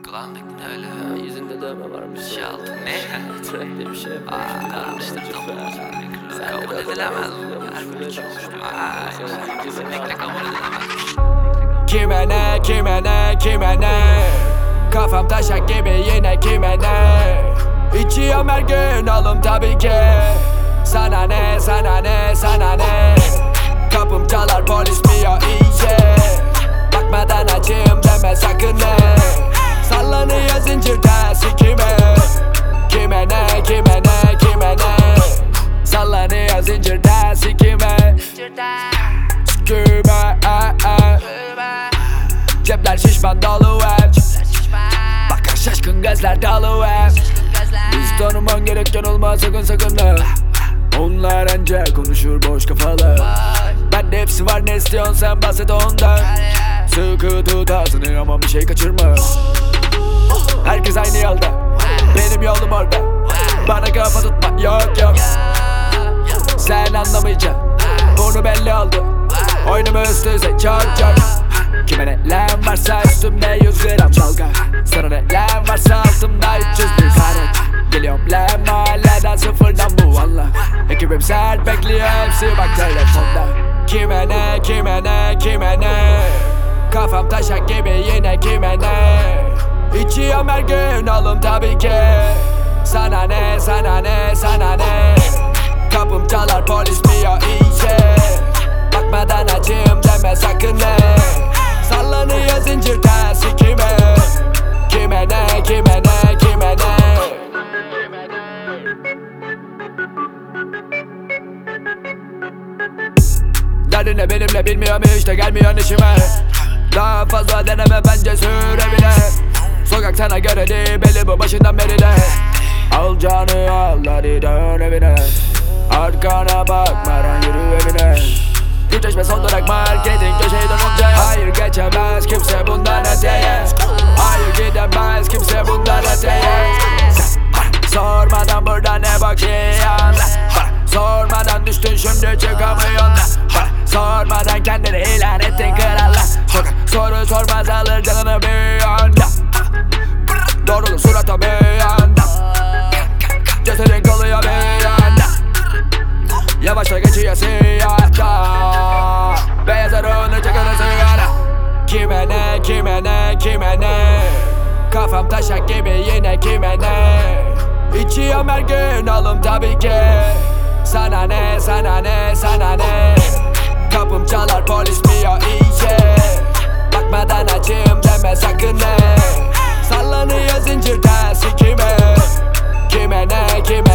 Kulağım bekle öyle. Yüzünde dövme varmış. Şey aldın ne? Track'te bir şey yapmış. Karıştırdım. Kabul edilemez. Kesinlikle kabul edilemez. Kime ne, kime ne, kime ne? Kafam taşak gibi yine kime ne? İçiyorum her gün oğlum tabii ki. Sana ne, sana ne, sana ne? Kapım çalar polis mi ya iyice? Bakmadan açayım deme sakın ne? Sallanıyor zincir tersi kime? Kime ne, kime ne, kime ne? Sallanıyor zincir tersi kime? Kime, cepler şişman dolu hep. Bakar şaşkın gözler dolu hep. Biz tanıman gereken olmaz sakın sakın ha. Onlar anca konuşur boş kafalı. Bende hepsi var ne istiyorsun sen bahset ondan. Sıkı tut ağzını ama bir şey kaçırma. Herkes aynı yolda, benim yolum orada. Bana kafa tutma yok yok. Sen anlamayacaksın, bunu belli oldu. Oyunumu üst üste çok çok. Kime ne lan varsa üstümde 100 gram dalga. Sana ne lan varsa altımda 300 bir karet. Geliyorum lan mahalleden sıfırdan bu valla. Ekibim sert bekliyor hepsi bak telefonda. Kime ne, kime ne, kime ne? Kafam taşak gibi yine kime ne? İçiyorum her gün oğlum tabii ki. Sana ne, sana ne, sana ne? Kapım çalar polis mi ya iyice? Bakmadan açayım deme sakın ne? Sallanıyor zincir tersi kime? Kime ne, kime ne, kime ne? Derdine benimle bilmiyorum hiç de gelmiyor işime. Daha fazla deneme bence sürebile. Sokak sana göre değil belli bu başından beri de. Al canı al hadi dön evine. Arkana bakmadan yürü evine. Güçleşme son durak marketin köşeyi dönünce. Hayır geçemez kimse bundan öteye. Hayır gidemez kimse bundan öteye. Sormadan burada ne bakıyorsun? Sormadan düştün şimdi çıkamıyorsun. Sormadan kendini ilan ettin kralla. Soru sormaz alır canını bir anda. Doğruluk surata bir anda. Cesedin kalıyor bir anda. Yavaşça geçiyor siyahta. Beyaz arığını çıkarır sigara. Kime ne, kime ne, kime ne? Kafam taşak gibi yine kime ne? İçiyorum her gün oğlum tabii ki. Sana ne, sana ne, sana ne? Kapım çalar polis mi ya iyice? Bakmadan açayım deme sakın ne? Sallanıyor zincir tersi kime? Kime ne, kime